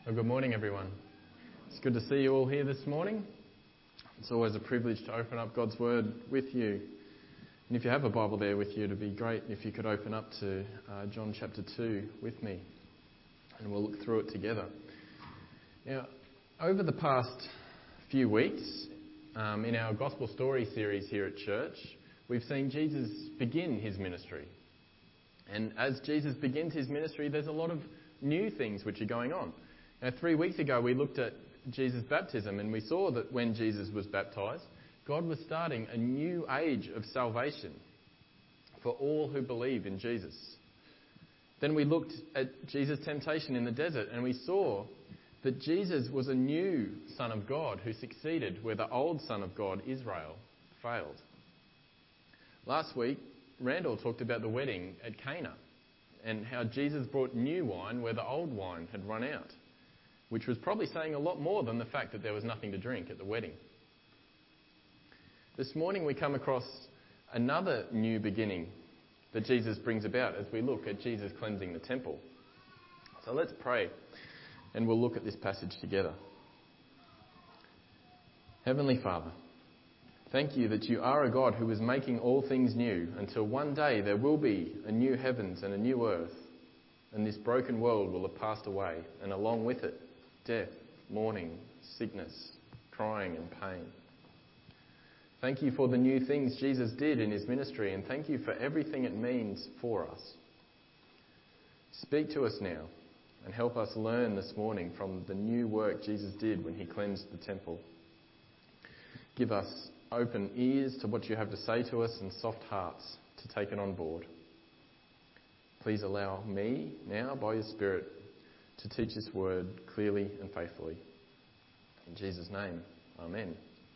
Well, good morning, everyone. It's good to see you all here this morning. It's always a privilege to open up God's Word with you. And if you have a Bible there with you, it'd be great if you could open up to John chapter 2 with me, and we'll look through it together. Now, over the past few weeks, in our Gospel Story series here at church, we've seen Jesus begin his ministry. And as Jesus begins his ministry, there's a lot of new things which are going on. Now, 3 weeks ago, we looked at Jesus' baptism, and we saw that when Jesus was baptised, God was starting a new age of salvation for all who believe in Jesus. Then we looked at Jesus' temptation in the desert, and we saw that Jesus was a new Son of God who succeeded where the old Son of God, Israel, failed. Last week, Randall talked about the wedding at Cana and how Jesus brought new wine where the old wine had run out, which was probably saying a lot more than the fact that there was nothing to drink at the wedding. This morning we come across another new beginning that Jesus brings about as we look at Jesus cleansing the temple. So let's pray and we'll look at this passage together. Heavenly Father, thank you that you are a God who is making all things new until one day there will be a new heavens and a new earth, and this broken world will have passed away, and along with it, death, mourning, sickness, crying and pain. Thank you for the new things Jesus did in his ministry, and thank you for everything it means for us. Speak to us now and help us learn this morning from the new work Jesus did when he cleansed the temple. Give us open ears to what you have to say to us and soft hearts to take it on board. Please allow me now, by your Spirit, to teach this word clearly and faithfully. In Jesus' name, amen.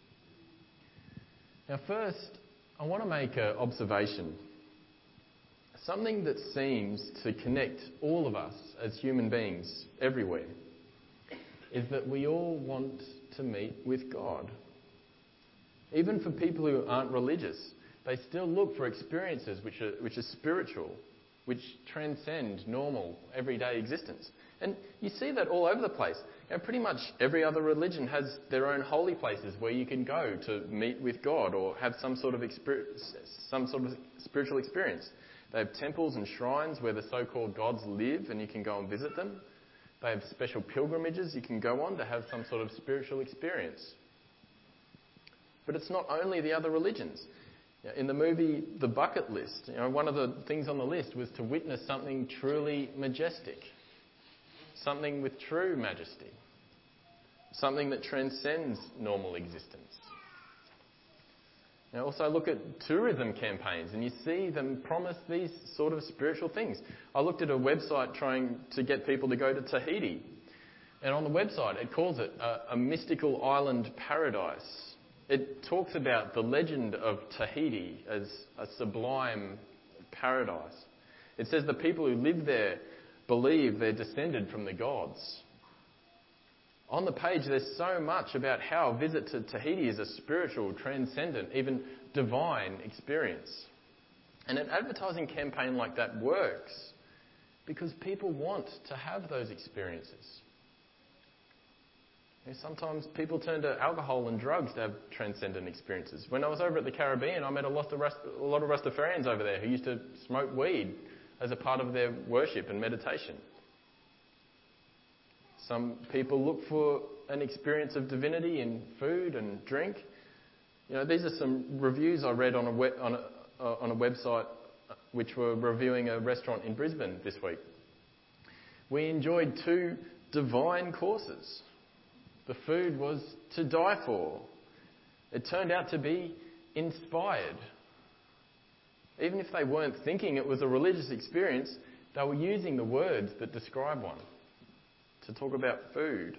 Now first, I want to make an observation. Something that seems to connect all of us as human beings everywhere is that we all want to meet with God. Even for people who aren't religious, they still look for experiences which are spiritual, which transcend normal, everyday existence. And you see that all over the place. You know, pretty much every other religion has their own holy places where you can go to meet with God or have some sort of spiritual experience. They have temples and shrines where the so-called gods live and you can go and visit them. They have special pilgrimages you can go on to have some sort of spiritual experience. But it's not only the other religions. In the movie The Bucket List, one of the things on the list was to witness something truly majestic, something with true majesty, something that transcends normal existence. Now also look at tourism campaigns and you see them promise these sort of spiritual things. I looked at a website trying to get people to go to Tahiti, and on the website it calls it a mystical island paradise. It talks about the legend of Tahiti as a sublime paradise. It says the people who live there believe they're descended from the gods. On the page there's so much about how a visit to Tahiti is a spiritual, transcendent, even divine experience. And an advertising campaign like that works because people want to have those experiences. Sometimes people turn to alcohol and drugs to have transcendent experiences. When I was over at the Caribbean, I met a lot of Rastafarians over there who used to smoke weed as a part of their worship and meditation. Some people look for an experience of divinity in food and drink. These are some reviews I read on a website which were reviewing a restaurant in Brisbane this week. We enjoyed 2 divine courses. The food was to die for. It turned out to be inspired. Even if they weren't thinking it was a religious experience, they were using the words that describe one to talk about food.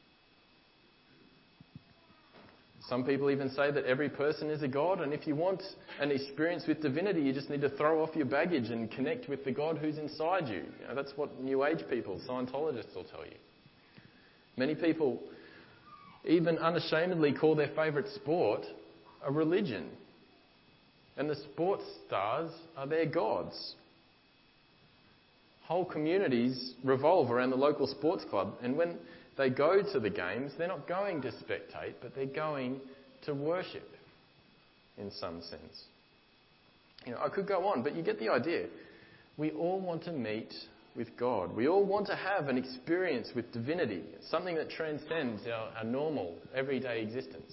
Some people even say that every person is a god, and if you want an experience with divinity, you just need to throw off your baggage and connect with the God who's inside you. That's what New Age people, Scientologists will tell you. Many people even unashamedly call their favourite sport a religion. And the sports stars are their gods. Whole communities revolve around the local sports club, and when they go to the games, they're not going to spectate, but they're going to worship in some sense. I could go on, but you get the idea. We all want to meet with God. We all want to have an experience with divinity, something that transcends our normal, everyday existence.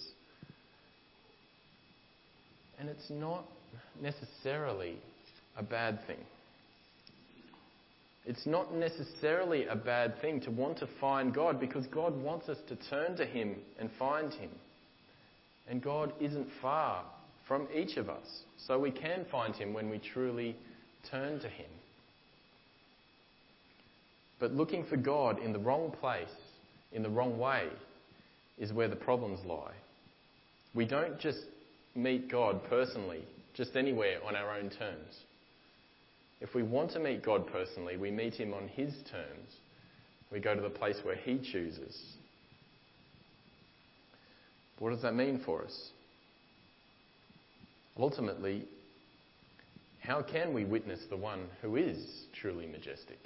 And it's not necessarily a bad thing. It's not necessarily a bad thing to want to find God, because God wants us to turn to Him and find Him. And God isn't far from each of us, so we can find Him when we truly turn to Him. But looking for God in the wrong place, in the wrong way, is where the problems lie. We don't just meet God personally, just anywhere on our own terms. If we want to meet God personally, we meet Him on His terms. We go to the place where He chooses. What does that mean for us? Ultimately, how can we witness the one who is truly majestic?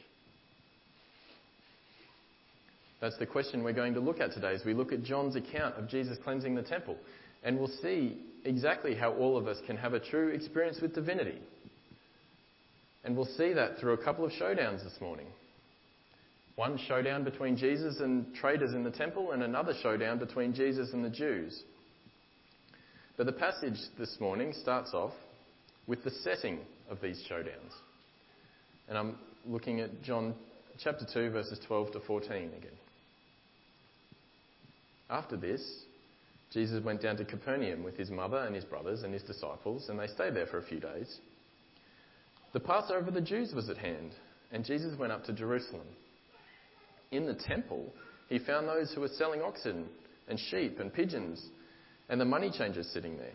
That's the question we're going to look at today as we look at John's account of Jesus cleansing the temple. And we'll see exactly how all of us can have a true experience with divinity. And we'll see that through a couple of showdowns this morning. One showdown between Jesus and traders in the temple, and another showdown between Jesus and the Jews. But the passage this morning starts off with the setting of these showdowns. And I'm looking at John chapter 2, verses 12 to 14 again. After this, Jesus went down to Capernaum with his mother and his brothers and his disciples, and they stayed there for a few days. The Passover of the Jews was at hand, and Jesus went up to Jerusalem. In the temple, he found those who were selling oxen and sheep and pigeons, and the money changers sitting there.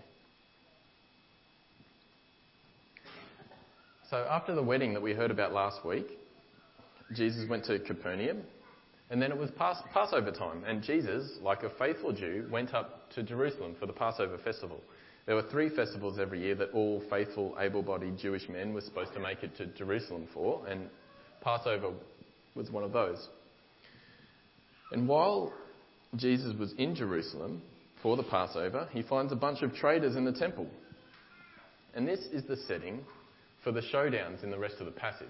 So after the wedding that we heard about last week, Jesus went to Capernaum, and then it was Passover time, and Jesus, like a faithful Jew, went up to Jerusalem for the Passover festival. There were 3 festivals every year that all faithful, able-bodied Jewish men were supposed to make it to Jerusalem for, and Passover was one of those. And while Jesus was in Jerusalem for the Passover, he finds a bunch of traders in the temple. And this is the setting for the showdowns in the rest of the passage.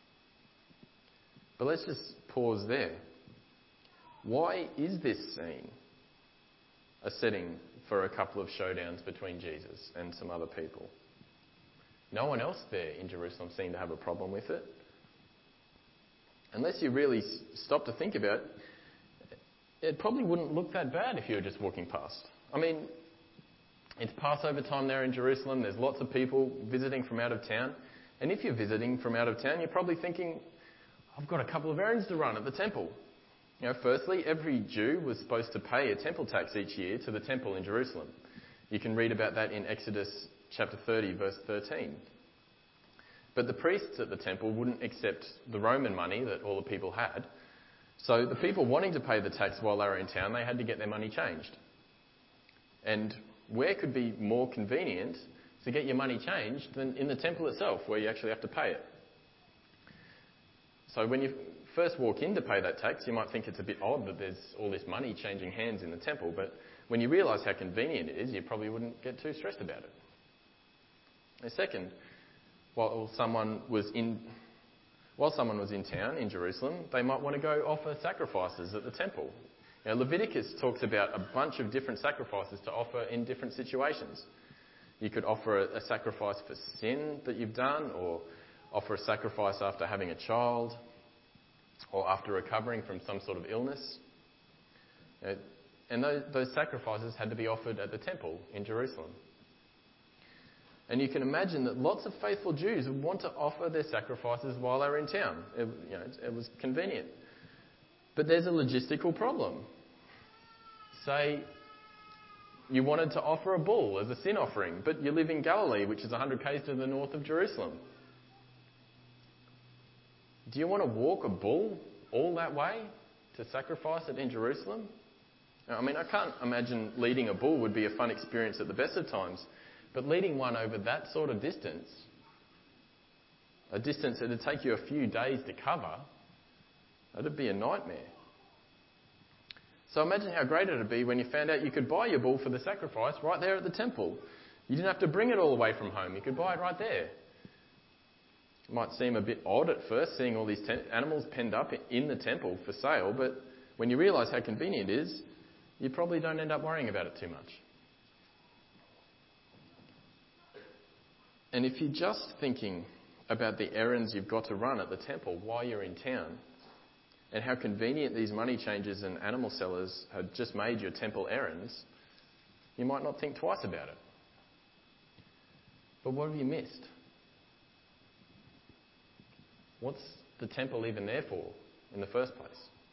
But let's just pause there. Why is this scene a setting for a couple of showdowns between Jesus and some other people? No one else there in Jerusalem seemed to have a problem with it. Unless you really stop to think about it, it probably wouldn't look that bad if you were just walking past. I mean, it's Passover time there in Jerusalem. There's lots of people visiting from out of town. And if you're visiting from out of town, you're probably thinking, I've got a couple of errands to run at the temple. Firstly, every Jew was supposed to pay a temple tax each year to the temple in Jerusalem. You can read about that in Exodus chapter 30, verse 13. But the priests at the temple wouldn't accept the Roman money that all the people had. So the people wanting to pay the tax while they were in town, they had to get their money changed. And where could be more convenient to get your money changed than in the temple itself, where you actually have to pay it? So when you first walk in to pay that tax, you might think it's a bit odd that there's all this money changing hands in the temple, but when you realise how convenient it is, you probably wouldn't get too stressed about it. And second, while someone was in town in Jerusalem, they might want to go offer sacrifices at the temple. Leviticus talks about a bunch of different sacrifices to offer in different situations. You could offer a sacrifice for sin that you've done, or offer a sacrifice after having a child, or after recovering from some sort of illness. And those sacrifices had to be offered at the temple in Jerusalem. And you can imagine that lots of faithful Jews would want to offer their sacrifices while they were in town. It was convenient. But there's a logistical problem. Say you wanted to offer a bull as a sin offering, but you live in Galilee, which is 100 k's to the north of Jerusalem. Do you want to walk a bull all that way to sacrifice it in Jerusalem? I mean, I can't imagine leading a bull would be a fun experience at the best of times, but leading one over that sort of distance, a distance that would take you a few days to cover, that'd be a nightmare. So imagine how great it would be when you found out you could buy your bull for the sacrifice right there at the temple. You didn't have to bring it all the way from home. You could buy it right there. It might seem a bit odd at first, seeing all these animals penned up in the temple for sale, but when you realise how convenient it is, you probably don't end up worrying about it too much. And if you're just thinking about the errands you've got to run at the temple while you're in town, and how convenient these money changers and animal sellers had just made your temple errands, you might not think twice about it. But what have you missed? What's the temple even there for in the first place?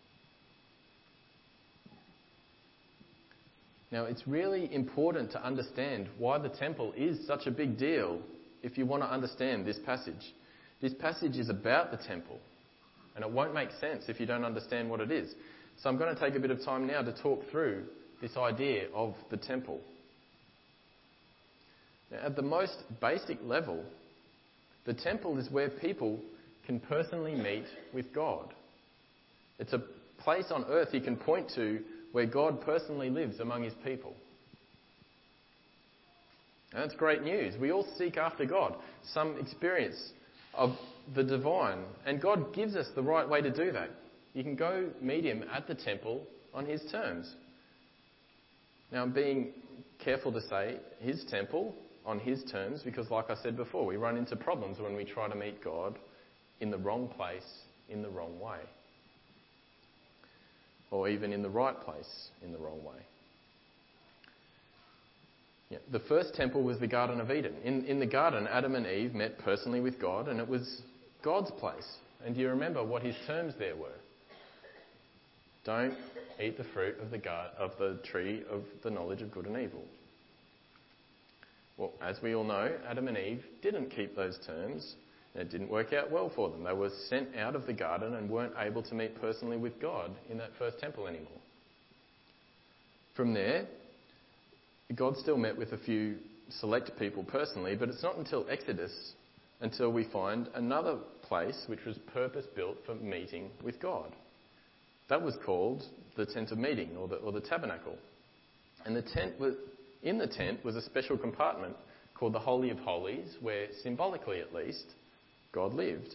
Now, it's really important to understand why the temple is such a big deal if you want to understand this passage. This passage is about the temple, and it won't make sense if you don't understand what it is. So I'm going to take a bit of time now to talk through this idea of the temple. Now, at the most basic level, the temple is where people can personally meet with God. It's a place on earth you can point to where God personally lives among his people. And that's great news. We all seek after God, some experience of the divine, and God gives us the right way to do that. You can go meet him at the temple on his terms. Now, I'm being careful to say his temple on his terms because, like I said before, we run into problems when we try to meet God in the wrong place, in the wrong way. Or even in the right place, in the wrong way. Yeah, the first temple was the Garden of Eden. In the garden, Adam and Eve met personally with God, and it was God's place. And do you remember what his terms there were? Don't eat the fruit of the tree of the knowledge of good and evil. Well, as we all know, Adam and Eve didn't keep those terms. It didn't work out well for them. They were sent out of the garden and weren't able to meet personally with God in that first temple anymore. From there, God still met with a few select people personally, but it's not until Exodus until we find another place which was purpose-built for meeting with God. That was called the tent of meeting, or the tabernacle. And in the tent was a special compartment called the Holy of Holies, where, symbolically at least, God lived.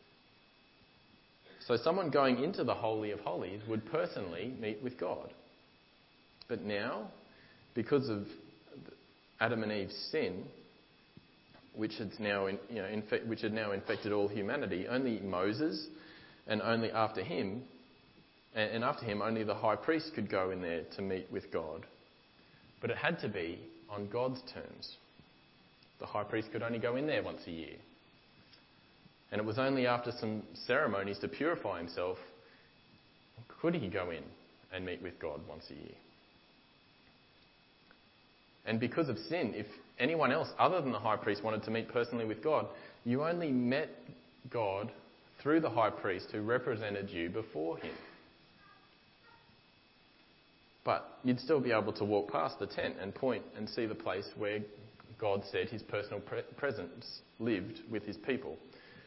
So someone going into the Holy of Holies would personally meet with God. But now, because of Adam and Eve's sin, which had now infected all humanity, only Moses and only after him, only the high priest could go in there to meet with God. But it had to be on God's terms. The high priest could only go in there once a year. And it was only after some ceremonies to purify himself could he go in and meet with God once a year. And because of sin, if anyone else other than the high priest wanted to meet personally with God, you only met God through the high priest who represented you before him. But you'd still be able to walk past the tent and point and see the place where God said his personal presence lived with his people.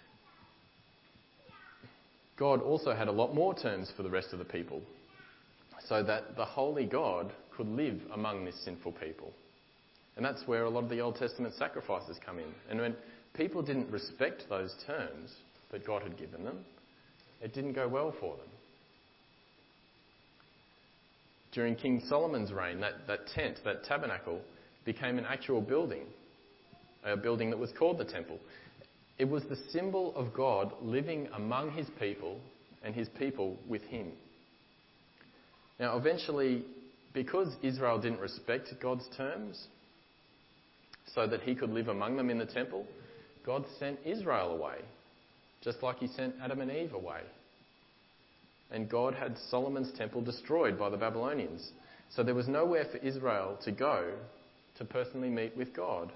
God also had a lot more terms for the rest of the people, so that the holy God could live among this sinful people. And that's where a lot of the Old Testament sacrifices come in. And when people didn't respect those terms that God had given them, it didn't go well for them. During King Solomon's reign, that tent, that tabernacle, became an actual building, a building that was called the temple. It was the symbol of God living among his people and his people with him. Now, eventually, because Israel didn't respect God's terms, so that he could live among them in the temple, God sent Israel away, just like he sent Adam and Eve away. And God had Solomon's temple destroyed by the Babylonians. So there was nowhere for Israel to go to personally meet with God.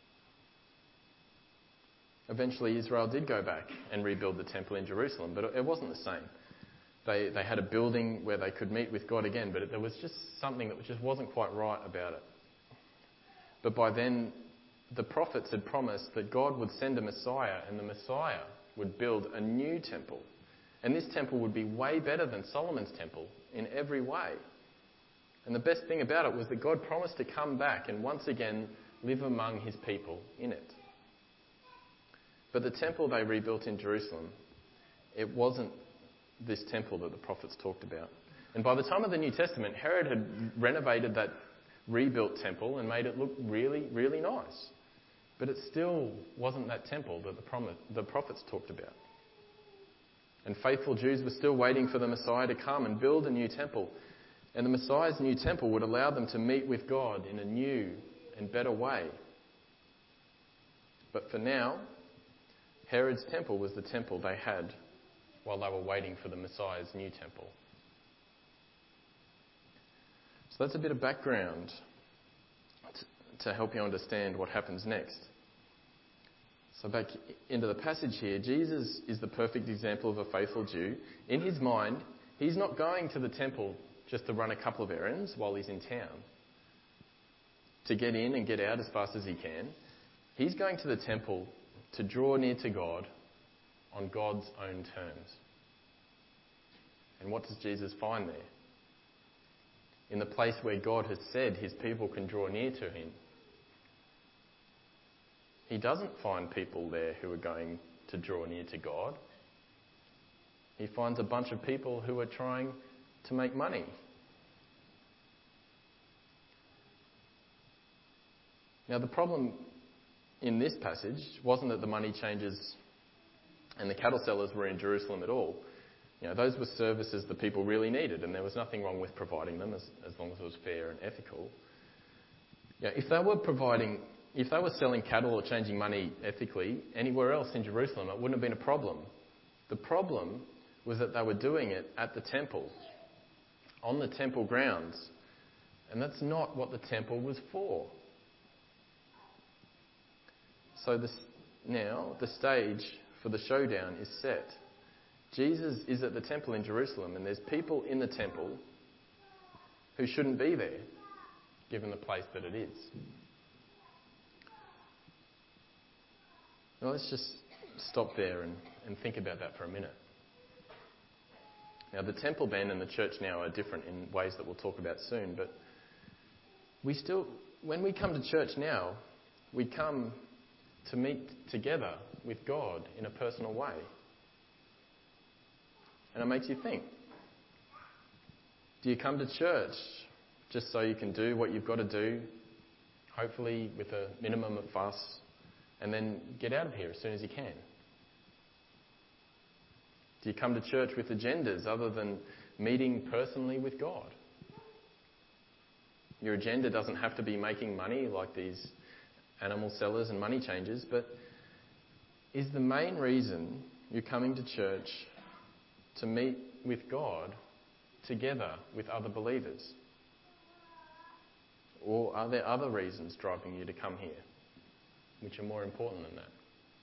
Eventually Israel did go back and rebuild the temple in Jerusalem, but it wasn't the same. They had a building where they could meet with God again, but there was just something that just wasn't quite right about it. But by then, the prophets had promised that God would send a Messiah, and the Messiah would build a new temple. And this temple would be way better than Solomon's temple in every way. And the best thing about it was that God promised to come back and once again live among his people in it. But the temple they rebuilt in Jerusalem, it wasn't this temple that the prophets talked about. And by the time of the New Testament, Herod had renovated that rebuilt temple and made it look really, really nice. But it still wasn't that temple that the prophets talked about. And faithful Jews were still waiting for the Messiah to come and build a new temple. And the Messiah's new temple would allow them to meet with God in a new and better way. But for now, Herod's temple was the temple they had while they were waiting for the Messiah's new temple. So that's a bit of background to help you understand what happens next. So back into the passage here, Jesus is the perfect example of a faithful Jew. In his mind, he's not going to the temple just to run a couple of errands while he's in town, to get in and get out as fast as he can. He's going to the temple to draw near to God on God's own terms. And what does Jesus find there? In the place where God has said his people can draw near to him, he doesn't find people there who are going to draw near to God. He finds a bunch of people who are trying to make money. Now, the problem in this passage wasn't that the money changers and the cattle sellers were in Jerusalem at all. You know, those were services the people really needed, and there was nothing wrong with providing them as long as it was fair and ethical. Yeah, if they were selling cattle or changing money ethically anywhere else in Jerusalem, it wouldn't have been a problem. The problem was that they were doing it at the temple, on the temple grounds, and that's not what the temple was for. So now the stage for the showdown is set. Jesus is at the temple in Jerusalem, and there's people in the temple who shouldn't be there, given the place that it is. Now let's just stop there and think about that for a minute. Now the temple then and the church now are different in ways that we'll talk about soon, but when we come to church now, we come to meet together with God in a personal way. And it makes you think. Do you come to church just so you can do what you've got to do, hopefully with a minimum of fuss, and then get out of here as soon as you can? Do you come to church with agendas other than meeting personally with God? Your agenda doesn't have to be making money like these animal sellers and money changers, but is the main reason you're coming to church to meet with God together with other believers? Or are there other reasons driving you to come here, which are more important than that?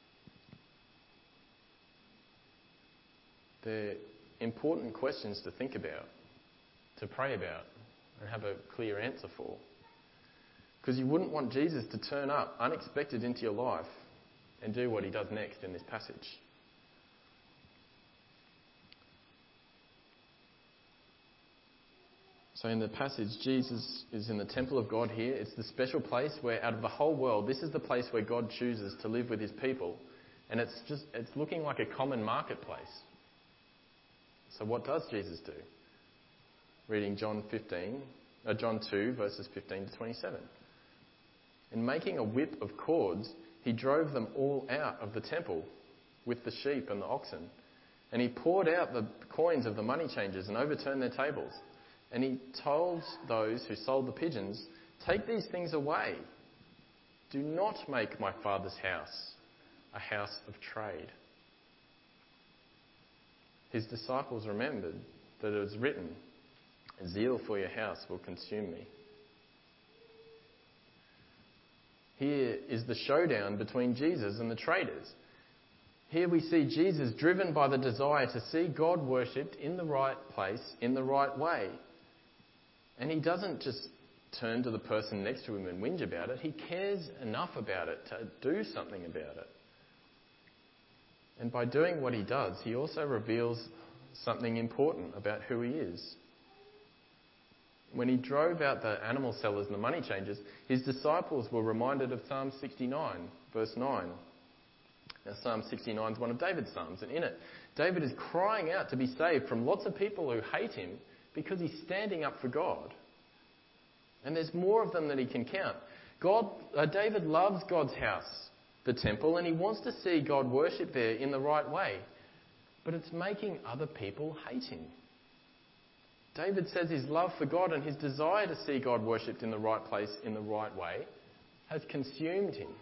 They're important questions to think about, to pray about, and have a clear answer for. Because you wouldn't want Jesus to turn up unexpected into your life and do what he does next in this passage. So in the passage, Jesus is in the temple of God here. It's the special place where out of the whole world, this is the place where God chooses to live with his people. And it's looking like a common marketplace. So what does Jesus do? Reading John 2, verses 15 to 27. In making a whip of cords, he drove them all out of the temple with the sheep and the oxen. And he poured out the coins of the money changers and overturned their tables. And he told those who sold the pigeons, "Take these things away. Do not make my Father's house a house of trade." His disciples remembered that it was written, "Zeal for your house will consume me." Here is the showdown between Jesus and the traders. Here we see Jesus driven by the desire to see God worshipped in the right place, in the right way. And he doesn't just turn to the person next to him and whinge about it. He cares enough about it to do something about it. And by doing what he does, he also reveals something important about who he is. when he drove out the animal sellers and the money changers, his disciples were reminded of Psalm 69, verse 9. Now, Psalm 69 is one of David's psalms, and in it, David is crying out to be saved from lots of people who hate him because he's standing up for God. And there's more of them than he can count. David loves God's house, the temple, and he wants to see God worshipped there in the right way. But it's making other people hate him. David says his love for God and his desire to see God worshipped in the right place, in the right way, has consumed him.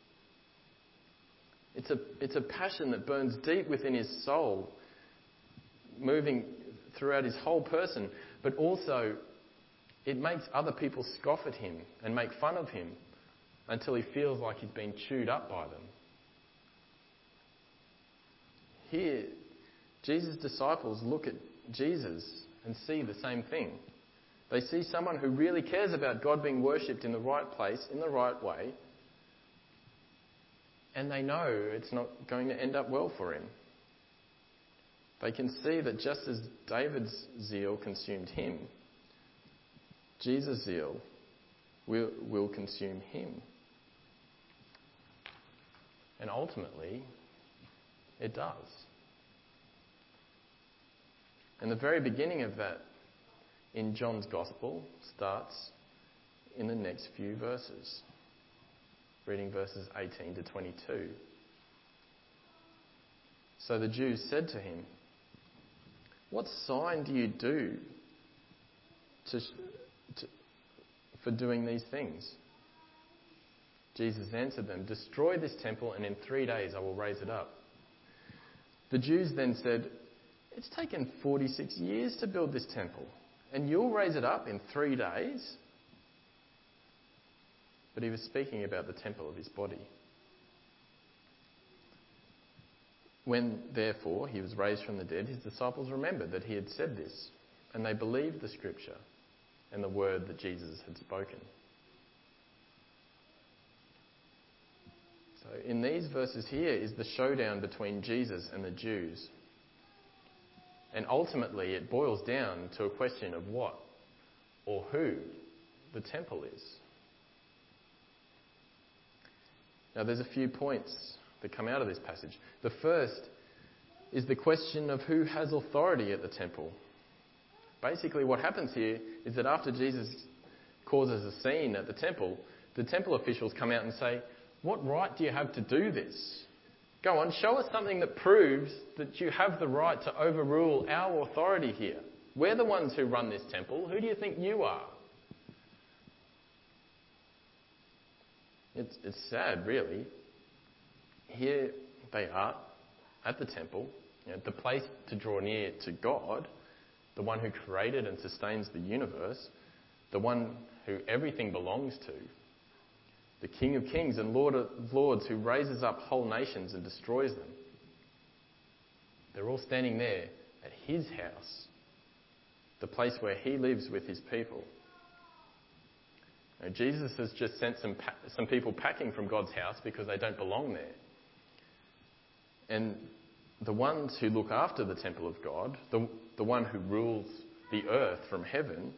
It's a passion that burns deep within his soul, moving throughout his whole person, but also it makes other people scoff at him and make fun of him until he feels like he's been chewed up by them. Here, Jesus' disciples look at Jesus and see the same thing. They see someone who really cares about God being worshipped in the right place, in the right way, and they know it's not going to end up well for him. They can see that just as David's zeal consumed him, Jesus' zeal will consume him. And ultimately, it does. And the very beginning of that in John's Gospel starts in the next few verses. Reading verses 18 to 22. So the Jews said to him, "What sign do you do for doing these things?" Jesus answered them, "Destroy this temple and in 3 days I will raise it up." The Jews then said, "It's taken 46 years to build this temple, and you'll raise it up in 3 days?" But he was speaking about the temple of his body. When, therefore, he was raised from the dead, his disciples remembered that he had said this, and they believed the scripture and the word that Jesus had spoken. So in these verses here is the showdown between Jesus and the Jews. And ultimately it boils down to a question of what or who the temple is. Now there's a few points that come out of this passage. The first is the question of who has authority at the temple. Basically what happens here is that after Jesus causes a scene at the temple officials come out and say, "What right do you have to do this? Go on, show us something that proves that you have the right to overrule our authority here. We're the ones who run this temple. Who do you think you are?" It's sad, really. Here they are at the temple, the place to draw near to God, the one who created and sustains the universe, the one who everything belongs to, the King of Kings and Lord of Lords who raises up whole nations and destroys them. They're all standing there at his house, the place where he lives with his people. Now, Jesus has just sent some people packing from God's house because they don't belong there. And the ones who look after the temple of God, the one who rules the earth from heaven,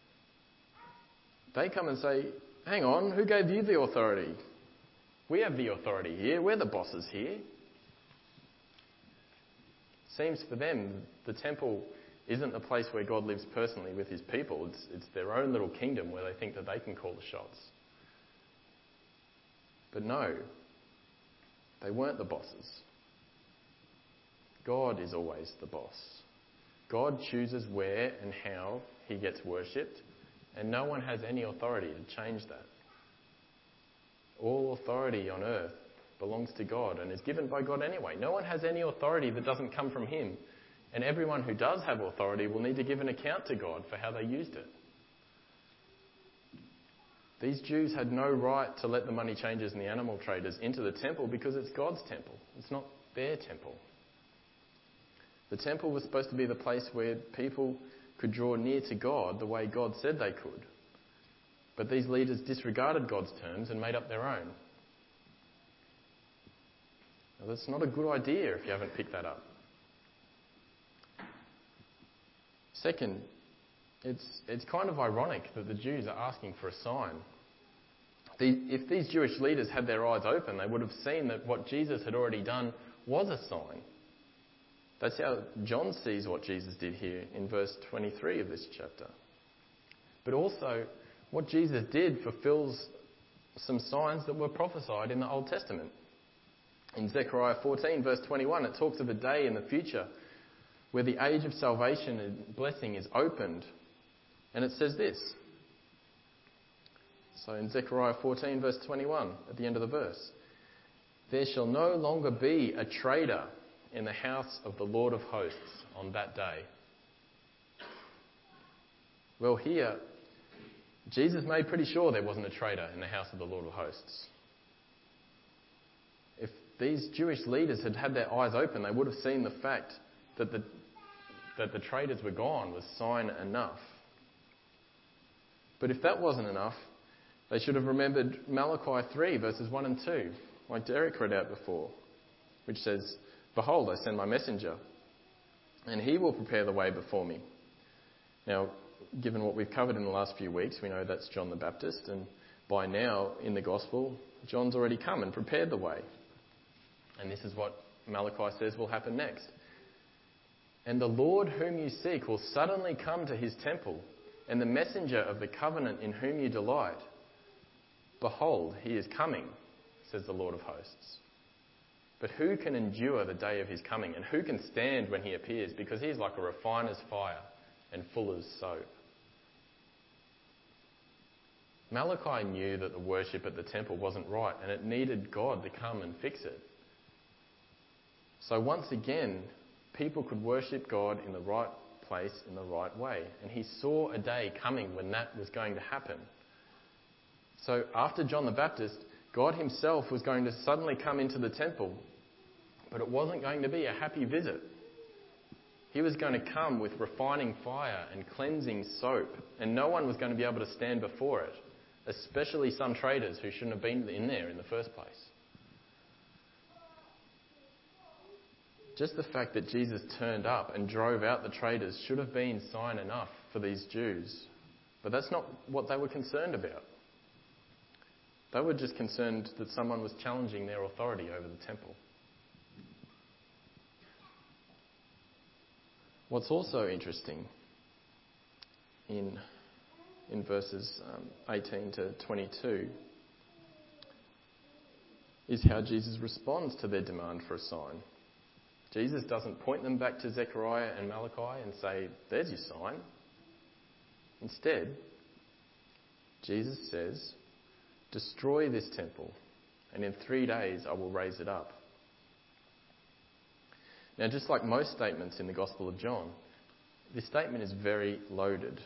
they come and say, "Hang on, who gave you the authority? We have the authority here. We're the bosses here." Seems for them the temple isn't the place where God lives personally with his people. It's their own little kingdom where they think that they can call the shots. But no, they weren't the bosses. God is always the boss. God chooses where and how he gets worshipped, and no one has any authority to change that. All authority on earth belongs to God and is given by God anyway. No one has any authority that doesn't come from him. And everyone who does have authority will need to give an account to God for how they used it. These Jews had no right to let the money changers and the animal traders into the temple because it's God's temple. It's not their temple. The temple was supposed to be the place where people could draw near to God the way God said they could. But these leaders disregarded God's terms and made up their own. Now, that's not a good idea if you haven't picked that up. Second, it's kind of ironic that the Jews are asking for a sign. If these Jewish leaders had their eyes open, they would have seen that what Jesus had already done was a sign. That's how John sees what Jesus did here in verse 23 of this chapter. But also, what Jesus did fulfills some signs that were prophesied in the Old Testament. In Zechariah 14, verse 21, it talks of a day in the future where the age of salvation and blessing is opened. And it says this. So in Zechariah 14, verse 21, at the end of the verse, "There shall no longer be a trader in the house of the Lord of hosts on that day." Well, here, Jesus made pretty sure there wasn't a trader in the house of the Lord of hosts. If these Jewish leaders had had their eyes open, they would have seen the fact that the traders were gone was sign enough. But if that wasn't enough, they should have remembered Malachi 3, verses 1 and 2, like Derek read out before, which says, "Behold, I send my messenger, and he will prepare the way before me." Now, given what we've covered in the last few weeks, we know that's John the Baptist, and by now, in the Gospel, John's already come and prepared the way. And this is what Malachi says will happen next. "And the Lord whom you seek will suddenly come to his temple, and the messenger of the covenant in whom you delight. Behold, he is coming, says the Lord of hosts. But who can endure the day of his coming? And who can stand when he appears? Because he is like a refiner's fire and fuller's soap." Malachi knew that the worship at the temple wasn't right and it needed God to come and fix it. So once again, people could worship God in the right place in the right way. And he saw a day coming when that was going to happen. So after John the Baptist, God himself was going to suddenly come into the temple, but it wasn't going to be a happy visit. He was going to come with refining fire and cleansing soap, and no one was going to be able to stand before it, especially some traders who shouldn't have been in there in the first place. Just the fact that Jesus turned up and drove out the traders should have been sign enough for these Jews. But that's not what they were concerned about. They were just concerned that someone was challenging their authority over the temple. What's also interesting in verses 18 to 22 is how Jesus responds to their demand for a sign. Jesus doesn't point them back to Zechariah and Malachi and say, "There's your sign." Instead, Jesus says, "Destroy this temple, and in 3 days I will raise it up." Now, just like most statements in the Gospel of John, this statement is very loaded.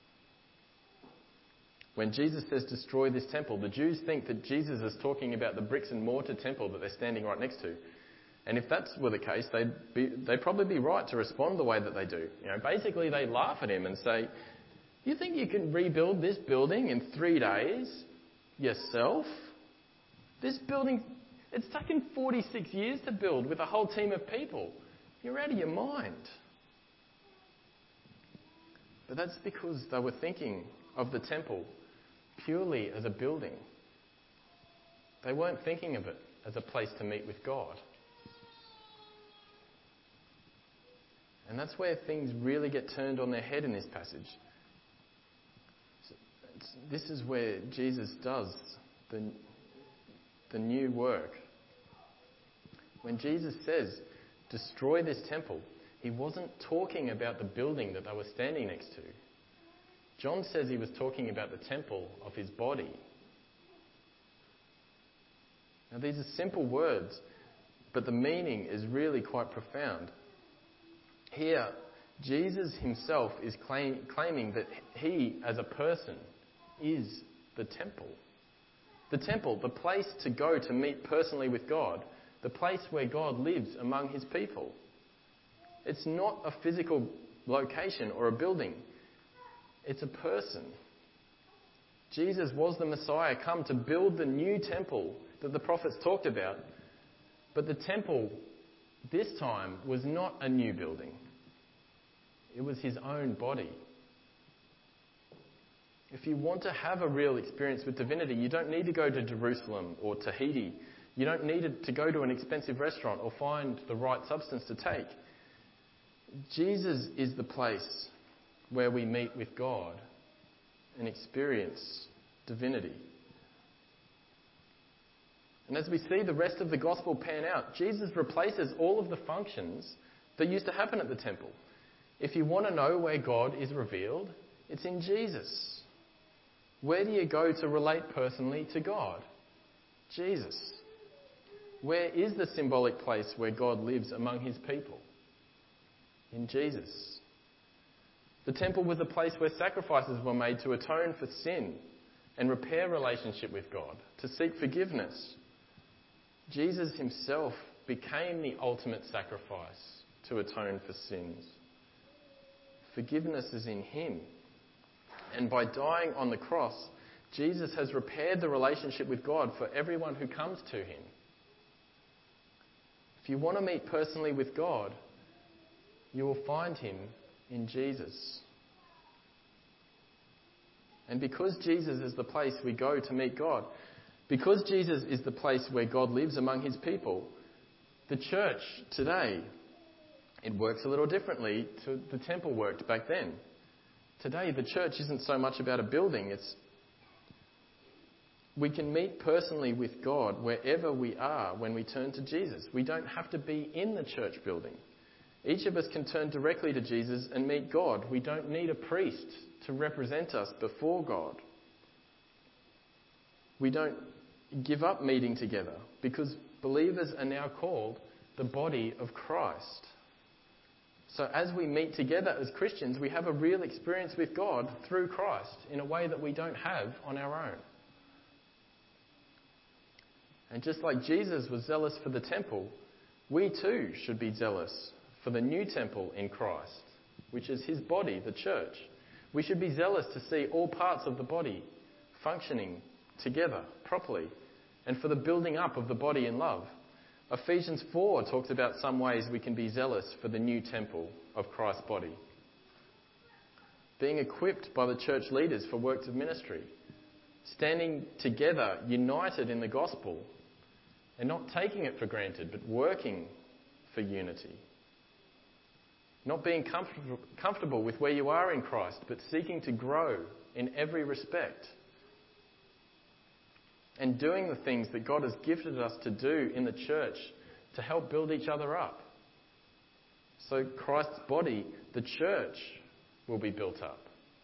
When Jesus says, "Destroy this temple," the Jews think that Jesus is talking about the bricks and mortar temple that they're standing right next to. And if that were the case, they'd probably be right to respond the way that they do. Basically, they laugh at him and say, "You think you can rebuild this building in 3 days yourself? This building, it's taken 46 years to build with a whole team of people. You're out of your mind." But that's because they were thinking of the temple purely as a building. They weren't thinking of it as a place to meet with God. And that's where things really get turned on their head in this passage. This is where Jesus does the new work. When Jesus says, "Destroy this temple," he wasn't talking about the building that they were standing next to. John says he was talking about the temple of his body. Now, these are simple words, but the meaning is really quite profound. Here, Jesus himself is claiming that he, as a person, is the temple. The temple, the place to go to meet personally with God, the place where God lives among his people. It's not a physical location or a building. It's a person. Jesus was the Messiah come to build the new temple that the prophets talked about. But the temple this time was not a new building. It was his own body. If you want to have a real experience with divinity, you don't need to go to Jerusalem or Tahiti. You don't need to go to an expensive restaurant or find the right substance to take. Jesus is the place where we meet with God and experience divinity. And as we see the rest of the gospel pan out, Jesus replaces all of the functions that used to happen at the temple. If you want to know where God is revealed, it's in Jesus. Where do you go to relate personally to God? Jesus. Where is the symbolic place where God lives among his people? In Jesus. The temple was a place where sacrifices were made to atone for sin and repair relationship with God, to seek forgiveness. Jesus himself became the ultimate sacrifice to atone for sins. Forgiveness is in him. And by dying on the cross, Jesus has repaired the relationship with God for everyone who comes to him. If you want to meet personally with God, you will find him in Jesus. And because Jesus is the place we go to meet God, because Jesus is the place where God lives among his people, the church today, it works a little differently to the temple worked back then. Today, the church isn't so much about a building. We can meet personally with God wherever we are when we turn to Jesus. We don't have to be in the church building. Each of us can turn directly to Jesus and meet God. We don't need a priest to represent us before God. We don't give up meeting together because believers are now called the body of Christ. So as we meet together as Christians, we have a real experience with God through Christ in a way that we don't have on our own. And just like Jesus was zealous for the temple, we too should be zealous for the new temple in Christ, which is his body, the church. We should be zealous to see all parts of the body functioning together properly and for the building up of the body in love. Ephesians 4 talks about some ways we can be zealous for the new temple of Christ's body. Being equipped by the church leaders for works of ministry. Standing together, united in the gospel, and not taking it for granted, but working for unity. Not being comfortable with where you are in Christ, but seeking to grow in every respect. And doing the things that God has gifted us to do in the church to help build each other up. So Christ's body, the church, will be built up.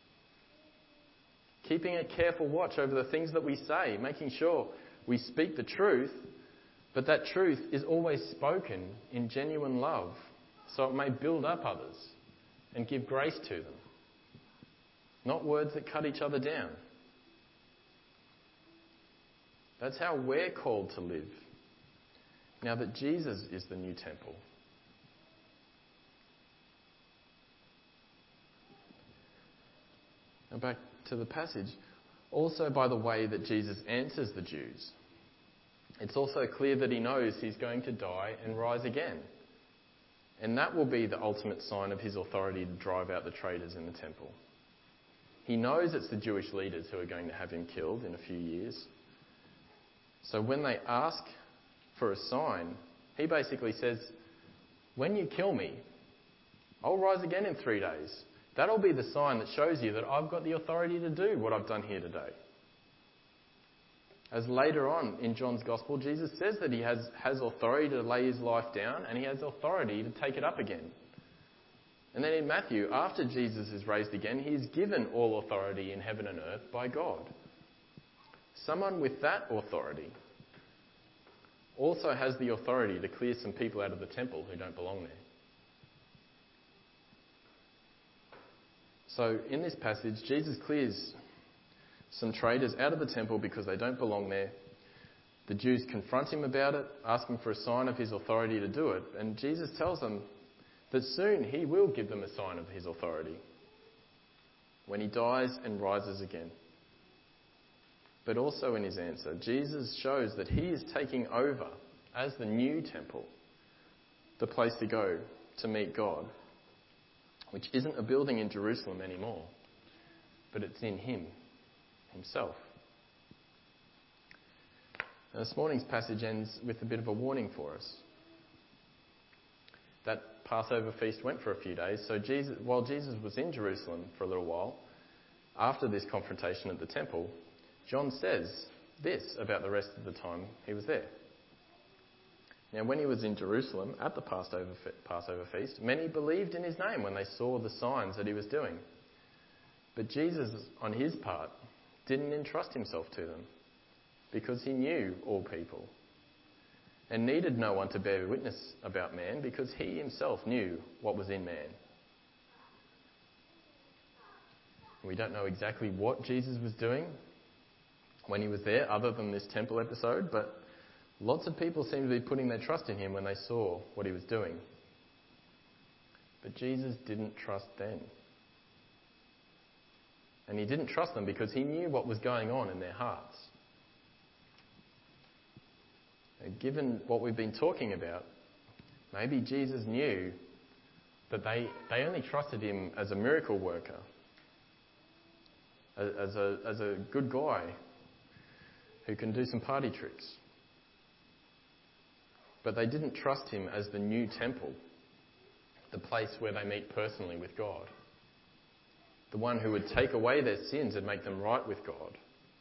Keeping a careful watch over the things that we say, making sure we speak the truth, but that truth is always spoken in genuine love, so it may build up others and give grace to them. Not words that cut each other down. That's how we're called to live, now that Jesus is the new temple. Now back to the passage. Also by the way that Jesus answers the Jews, it's also clear that he knows he's going to die and rise again. And that will be the ultimate sign of his authority to drive out the traitors in the temple. He knows it's the Jewish leaders who are going to have him killed in a few years. So when they ask for a sign, he basically says, when you kill me, I'll rise again in 3 days. That'll be the sign that shows you that I've got the authority to do what I've done here today. As later on in John's Gospel, Jesus says that he has authority to lay his life down and he has authority to take it up again. And then in Matthew, after Jesus is raised again, he is given all authority in heaven and earth by God. Someone with that authority also has the authority to clear some people out of the temple who don't belong there. So in this passage, Jesus clears some traders out of the temple because they don't belong there. The Jews confront him about it, asking for a sign of his authority to do it. And Jesus tells them that soon he will give them a sign of his authority when he dies and rises again. But also in his answer, Jesus shows that he is taking over as the new temple, the place to go to meet God, which isn't a building in Jerusalem anymore, but it's in him, himself. Now, this morning's passage ends with a bit of a warning for us. That Passover feast went for a few days, so while Jesus was in Jerusalem for a little while, after this confrontation at the temple, John says this about the rest of the time he was there. Now, when he was in Jerusalem at the Passover feast, many believed in his name when they saw the signs that he was doing. But Jesus, on his part, didn't entrust himself to them because he knew all people and needed no one to bear witness about man because he himself knew what was in man. We don't know exactly what Jesus was doing when he was there other than this temple episode, but lots of people seem to be putting their trust in him when they saw what he was doing. But Jesus didn't trust them. And he didn't trust them because he knew what was going on in their hearts. And given what we've been talking about, maybe Jesus knew that they only trusted him as a miracle worker, as a good guy who can do some party tricks. But they didn't trust him as the new temple, the place where they meet personally with God, the one who would take away their sins and make them right with God.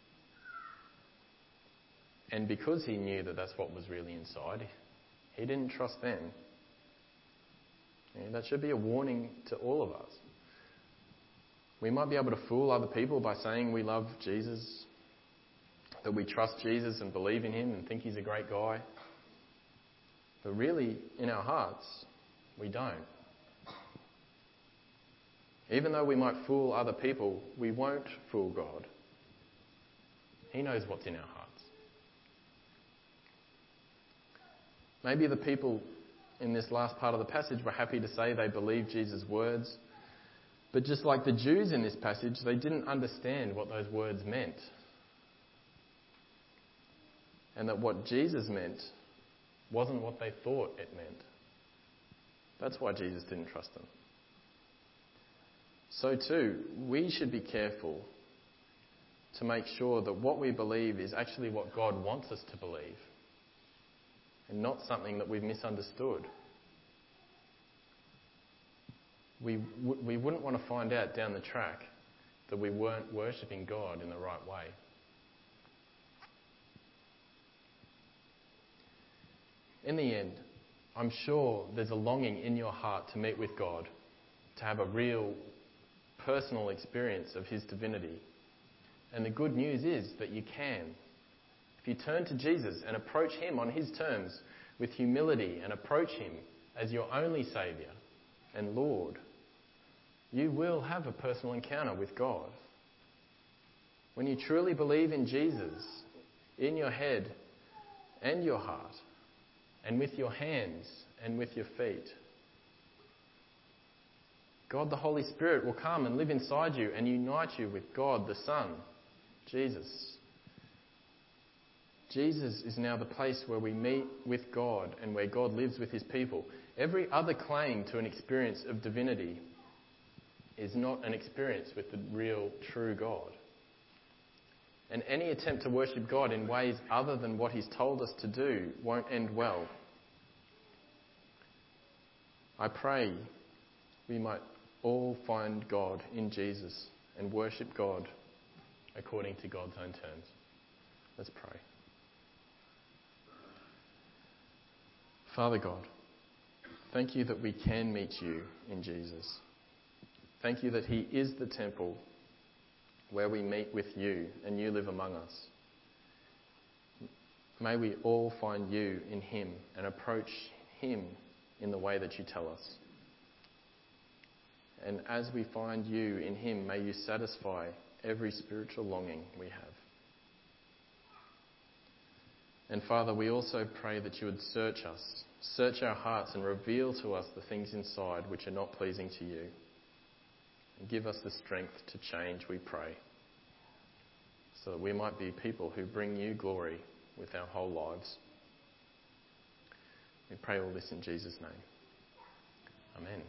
And because he knew that that's what was really inside, he didn't trust them. And that should be a warning to all of us. We might be able to fool other people by saying we love Jesus, that we trust Jesus and believe in him and think he's a great guy. But really, in our hearts, we don't. Even though we might fool other people, we won't fool God. He knows what's in our hearts. Maybe the people in this last part of the passage were happy to say they believed Jesus' words, but just like the Jews in this passage, they didn't understand what those words meant. And that what Jesus meant wasn't what they thought it meant. That's why Jesus didn't trust them. So too, we should be careful to make sure that what we believe is actually what God wants us to believe and not something that we've misunderstood. We wouldn't want to find out down the track that we weren't worshipping God in the right way. In the end, I'm sure there's a longing in your heart to meet with God, to have a real personal experience of his divinity. And the good news is that you can. If you turn to Jesus and approach him on his terms with humility and approach him as your only Saviour and Lord, you will have a personal encounter with God. When you truly believe in Jesus, in your head and your heart, and with your hands and with your feet, God the Holy Spirit will come and live inside you and unite you with God the Son, Jesus. Jesus is now the place where we meet with God and where God lives with his people. Every other claim to an experience of divinity is not an experience with the real, true God. And any attempt to worship God in ways other than what he's told us to do won't end well. I pray we might all find God in Jesus and worship God according to God's own terms. Let's pray. Father God, thank you that we can meet you in Jesus. Thank you that he is the temple where we meet with you and you live among us. May we all find you in him and approach him in the way that you tell us. And as we find you in him, may you satisfy every spiritual longing we have. And Father, we also pray that you would search us, search our hearts and reveal to us the things inside which are not pleasing to you. And give us the strength to change, we pray, so that we might be people who bring you glory with our whole lives. We pray all this in Jesus' name. Amen.